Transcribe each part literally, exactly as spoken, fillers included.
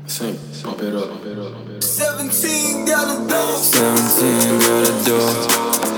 Sim, Pompirot, Pompirot, Pompirot. Seventeen got a dog. Seventeen got a dog.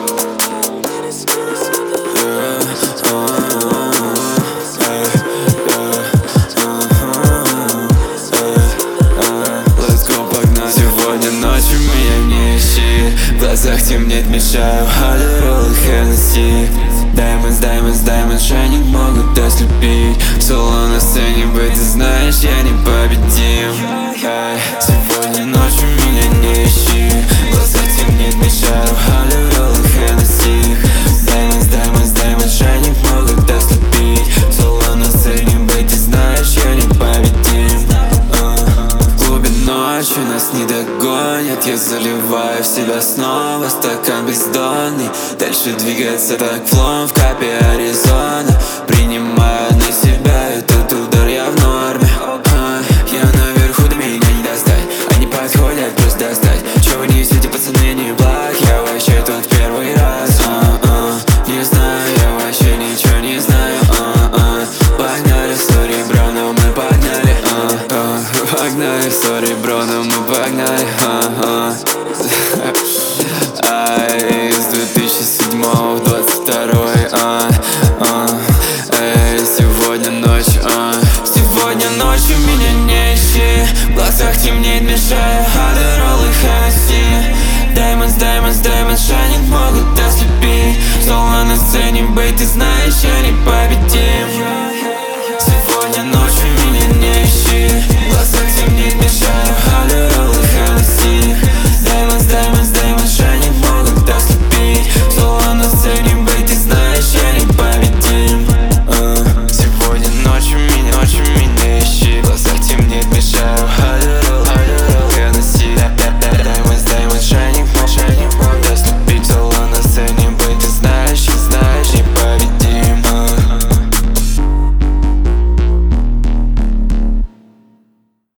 Let's go, погнали. Сегодня ночью меня не ищи. В глазах темнеет, мешаю Адderall и Hennessy. Diamonds, diamonds, diamonds shining могут ослепить. Соло на сцене быть, ты знаешь, я непобедим. Ай, сегодня ночью меня не ищи. В глазах темнеет, мешаю Adderall и Hennessy. Diamonds, diamonds, diamonds shining могут ослепить. Соло на сцене быть, ты знаешь, я непобедим. В клубе ночью нас не догонят. Я заливаю в себя снова стакан бездонный. Дальше двигаться так флом в капе Аризона. Принимаю на себя этот удар, я в норме. а, Я наверху, до меня не достать. Они подходят, просто достать. Чё вы не видите, пацаны, я не благ. Я вообще тут первый раз. а, а, Не знаю, я вообще ничего не знаю. а, а, Погнали, сори, бро, но мы погнали. а, а, Погнали, сори, бро, но мы погнали. а, а. Ай, с две тысячи седьмого в двадцать второй, а, а, эй, сегодня ночь, а. Сегодня ночью меня не ищи. В глазах темнеет, мешая Adderall и Hennessy. Diamonds, diamonds, diamonds shining могут ослепить. Соло на сцене быть, ты знаешь, я